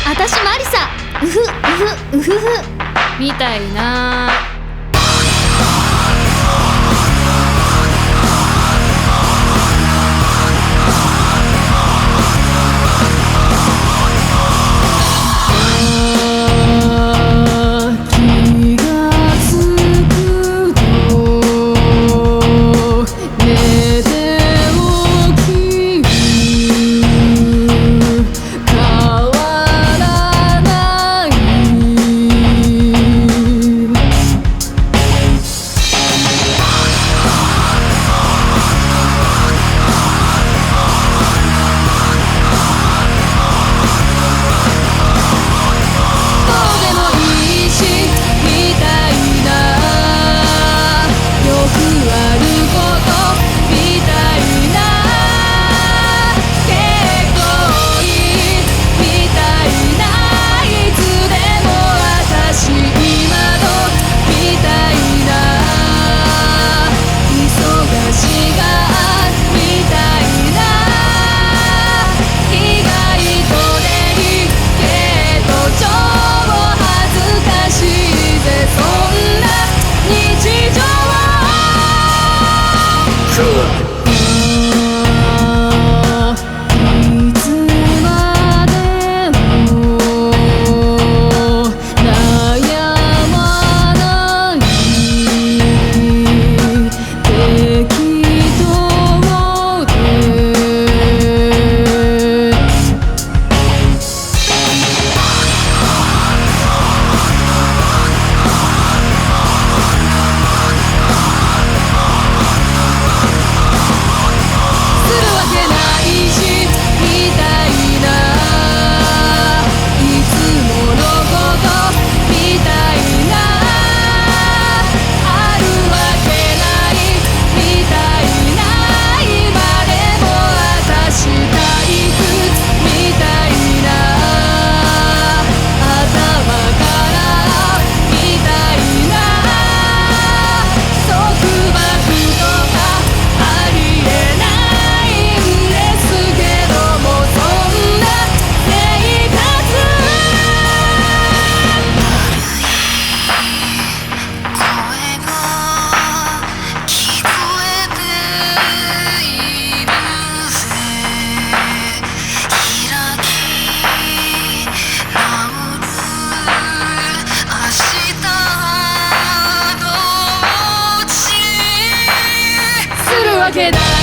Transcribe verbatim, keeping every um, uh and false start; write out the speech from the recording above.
あたしマリサ、うふうふうふふみたいな。 気がつくと寝て起きる変わらないどうでもいいしみたいなよくあることみたいな結構いいみたいないつでも私今のみたいな忙しがみたいな意外とねいけど超恥ずかしいぜそんな日常いつまでも悩まない適当でするわけないしみたいないつものことみたいなあるわけないみたいな今でも私退屈みたいな頭からみたいな束縛とかありえないんですけどもそんな生活声が聞こえているぜ開き直る明日のうちするわけない